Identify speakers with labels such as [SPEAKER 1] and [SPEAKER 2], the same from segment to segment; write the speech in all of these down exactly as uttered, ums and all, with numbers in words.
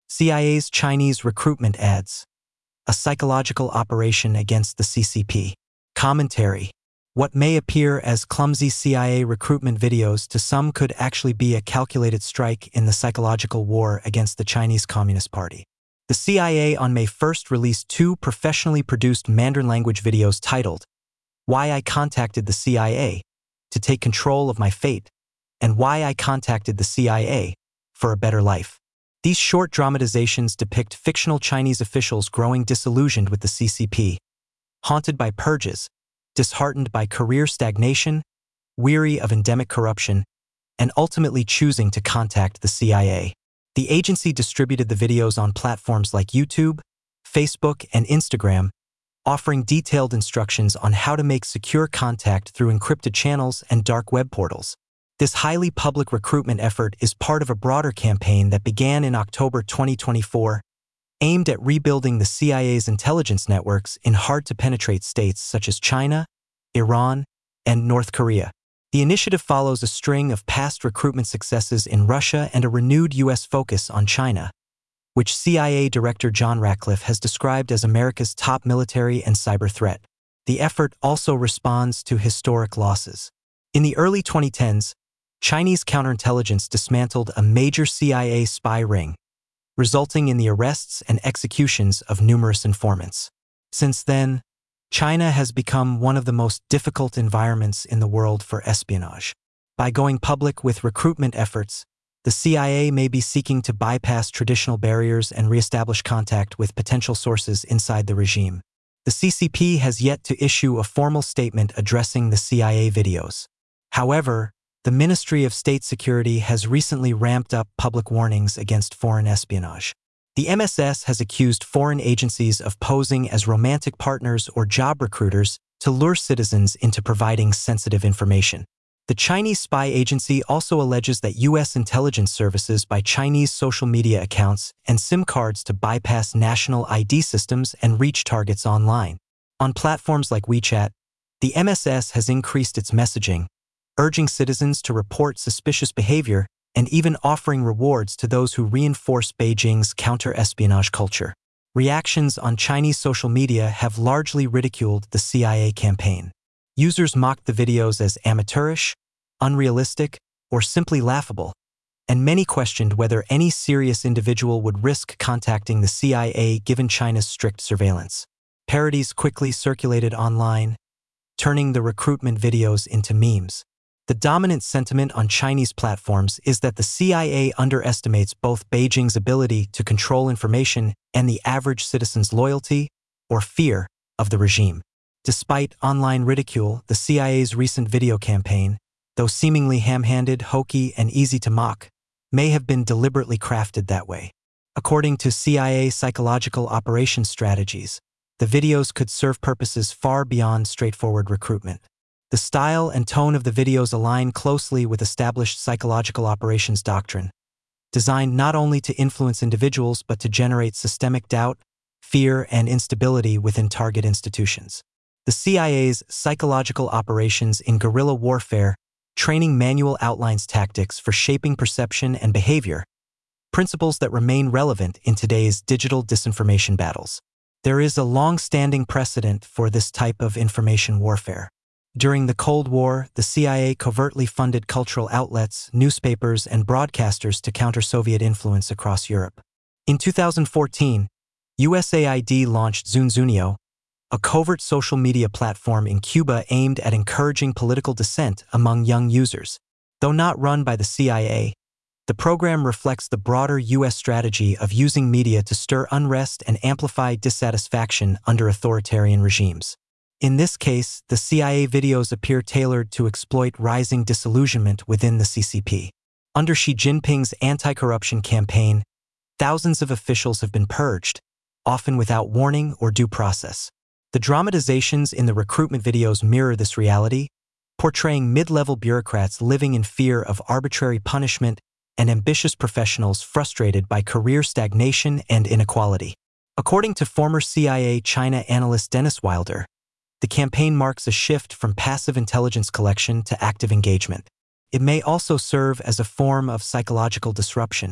[SPEAKER 1] C I A's Chinese recruitment ads. A psychological operation against the C C P. Commentary. What may appear as clumsy C I A recruitment videos to some could actually be a calculated strike in the psychological war against the Chinese Communist Party. The C I A on May first released two professionally produced Mandarin language videos titled, "Why I Contacted the C I A, to Take Control of My Fate," and "Why I Contacted the C I A, for a Better Life." These short dramatizations depict fictional Chinese officials growing disillusioned with the C C P, haunted by purges, disheartened by career stagnation, weary of endemic corruption, and ultimately choosing to contact the C I A. The agency distributed the videos on platforms like YouTube, Facebook, and Instagram, offering detailed instructions on how to make secure contact through encrypted channels and dark web portals. This highly public recruitment effort is part of a broader campaign that began in October twenty twenty-four, aimed at rebuilding the C I A's intelligence networks in hard-to-penetrate states such as China, Iran, and North Korea. The initiative follows a string of past recruitment successes in Russia and a renewed U S focus on China, which C I A Director John Ratcliffe has described as America's top military and cyber threat. The effort also responds to historic losses. In the early twenty tens, Chinese counterintelligence dismantled a major C I A spy ring, resulting in the arrests and executions of numerous informants. Since then, China has become one of the most difficult environments in the world for espionage. By going public with recruitment efforts, the C I A may be seeking to bypass traditional barriers and reestablish contact with potential sources inside the regime. The C C P has yet to issue a formal statement addressing the C I A videos. However, the Ministry of State Security has recently ramped up public warnings against foreign espionage. The M S S has accused foreign agencies of posing as romantic partners or job recruiters to lure citizens into providing sensitive information. The Chinese spy agency also alleges that U S intelligence services buy Chinese social media accounts and SIM cards to bypass national I D systems and reach targets online. On platforms like WeChat, the M S S has increased its messaging, urging citizens to report suspicious behavior and even offering rewards to those who reinforce Beijing's counter-espionage culture. Reactions on Chinese social media have largely ridiculed the C I A campaign. Users mocked the videos as amateurish, unrealistic, or simply laughable, and many questioned whether any serious individual would risk contacting the C I A given China's strict surveillance. Parodies quickly circulated online, turning the recruitment videos into memes. The dominant sentiment on Chinese platforms is that the C I A underestimates both Beijing's ability to control information and the average citizen's loyalty, or fear, of the regime. Despite online ridicule, the C I A's recent video campaign, though seemingly ham-handed, hokey, and easy to mock, may have been deliberately crafted that way. According to C I A psychological operations strategies, the videos could serve purposes far beyond straightforward recruitment. The style and tone of the videos align closely with established psychological operations doctrine, designed not only to influence individuals but to generate systemic doubt, fear, and instability within target institutions. The C I A's psychological operations in guerrilla warfare training manual outlines tactics for shaping perception and behavior, principles that remain relevant in today's digital disinformation battles. There is a long-standing precedent for this type of information warfare. During the Cold War, the C I A covertly funded cultural outlets, newspapers, and broadcasters to counter Soviet influence across Europe. In two thousand fourteen, U S A I D launched Zunzunio, a covert social media platform in Cuba aimed at encouraging political dissent among young users. Though not run by the C I A, the program reflects the broader U S strategy of using media to stir unrest and amplify dissatisfaction under authoritarian regimes. In this case, the C I A videos appear tailored to exploit rising disillusionment within the C C P. Under Xi Jinping's anti-corruption campaign, thousands of officials have been purged, often without warning or due process. The dramatizations in the recruitment videos mirror this reality, portraying mid-level bureaucrats living in fear of arbitrary punishment and ambitious professionals frustrated by career stagnation and inequality. According to former C I A China analyst Dennis Wilder, the campaign marks a shift from passive intelligence collection to active engagement. It may also serve as a form of psychological disruption,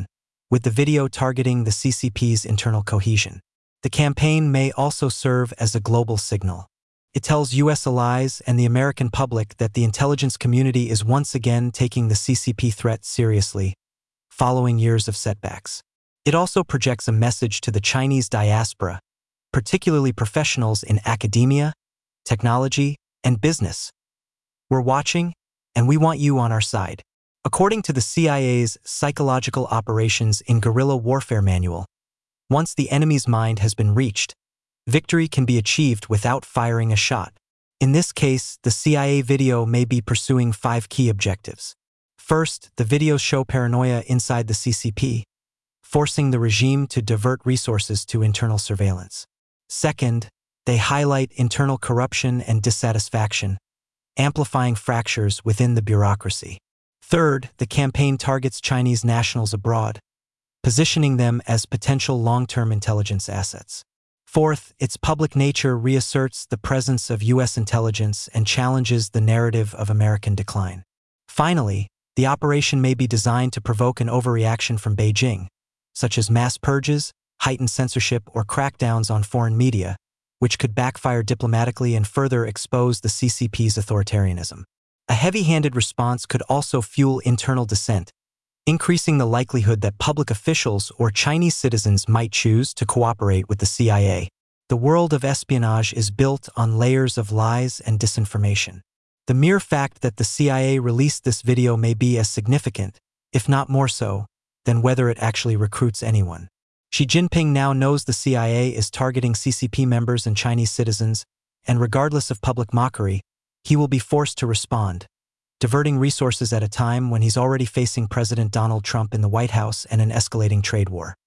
[SPEAKER 1] with the video targeting the C C P's internal cohesion. The campaign may also serve as a global signal. It tells U S allies and the American public that the intelligence community is once again taking the C C P threat seriously, following years of setbacks. It also projects a message to the Chinese diaspora, particularly professionals in academia, technology, and business. We're watching, and we want you on our side. According to the C I A's Psychological Operations in Guerrilla Warfare Manual, once the enemy's mind has been reached, victory can be achieved without firing a shot. In this case, the C I A video may be pursuing five key objectives. First, the videos show paranoia inside the C C P, forcing the regime to divert resources to internal surveillance. Second, they highlight internal corruption and dissatisfaction, amplifying fractures within the bureaucracy. Third, the campaign targets Chinese nationals abroad, positioning them as potential long-term intelligence assets. Fourth, its public nature reasserts the presence of U S intelligence and challenges the narrative of American decline. Finally, the operation may be designed to provoke an overreaction from Beijing, such as mass purges, heightened censorship, or crackdowns on foreign media, which could backfire diplomatically and further expose the C C P's authoritarianism. A heavy-handed response could also fuel internal dissent, increasing the likelihood that public officials or Chinese citizens might choose to cooperate with the C I A. The world of espionage is built on layers of lies and disinformation. The mere fact that the C I A released this video may be as significant, if not more so, than whether it actually recruits anyone. Xi Jinping now knows the C I A is targeting C C P members and Chinese citizens, and regardless of public mockery, he will be forced to respond, diverting resources at a time when he's already facing President Donald Trump in the White House and an escalating trade war.